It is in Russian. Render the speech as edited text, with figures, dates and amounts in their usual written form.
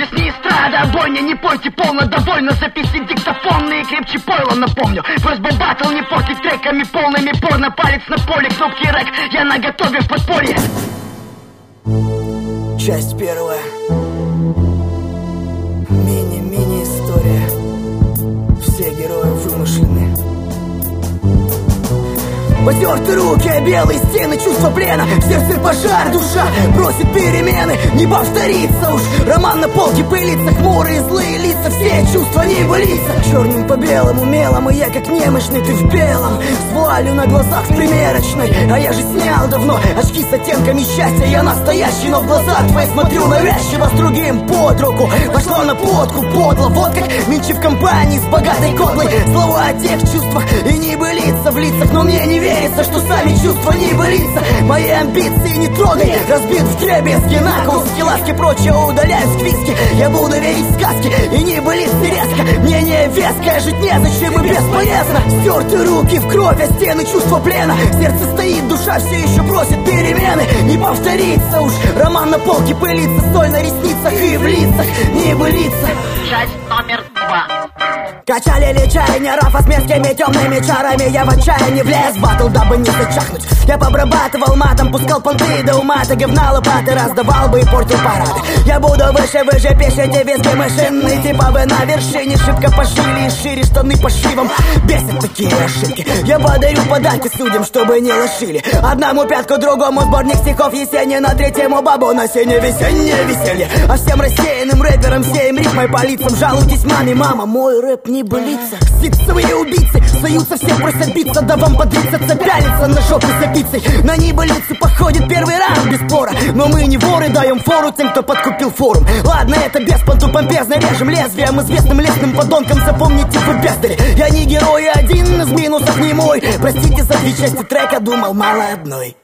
Здесь не эстрада, а бойня, не пойте полно, довольно. Записи диктофонные, крепче пойла, напомню. Просьба батл не портить треками полными порно. Палец на поле, кнопки рэк, я наготове в подполье. Часть первая. Мини-мини история. Все герои вымышлены. Потертые руки, белые стены, чувство плена. В сердце пожар, душа просит перемены. Не повторится уж, роман на полке пылится. Хмурые злые лица, все чувства не былица. Черным по белому, мелом, и я как немощный, ты в белом. С вуалью на глазах в примерочной. А я же снял давно очки с оттенками счастья. Я настоящий, но в глаза твои смотрю навязчиво. С другим под руку пошло на подку подло. Вот как меньше в компании с богатой кодлой. Слова о тех чувствах и не былица в лицах. Но мне не верится, что сами чувства не былица. Мои амбиции не трогай, разбит в дребезги. Наколки, ласки, прочее удаляю списки. Я буду верить в сказки и не былицы резко. Мнение веское, жить незачем и бесполезно. Стертые руки в кровь, а стены чувства плена. Сердце стоит, душа все еще просит перемены. Не повторится уж, роман на полке пылится. Соль на ресницах и в лицах не былица. Часть номер 2. Качали чаяния, рафа с мерзкими темными чарами. Я в отчаянии влез в батл, дабы не зачахнуть. Я побрабатывал матом, пускал понты до ума. Ты говна лопаты раздавал бы и портил парады. Я буду выше, пишите визги машины. Типа вы на вершине, шибко пошили и шире штаны по шивам. Бесят такие ошибки. Я подарю подарки судьям, чтобы не лошили. Одному пятку, другому сборник стихов Есенина. Третьему бабу на сене весеннее веселье. А всем рассеянным рэперам сеем рифмой по лицам. Жалуйтесь маме, мама, мой рэп не былица. Ситцевые убийцы снуются, все просят биться. Да вам подриться, цепялиться на жопе за пиццей. На небылицы походит первый раз без спора. Но мы не воры, даем фору тем, кто подкупил форум. Ладно, это без понту помпезно. Режем лезвием известным лесным подонкам. Запомните вы бездари. Я не герой, один из минусов не мой. Простите за 2 части трека, думал мало одной.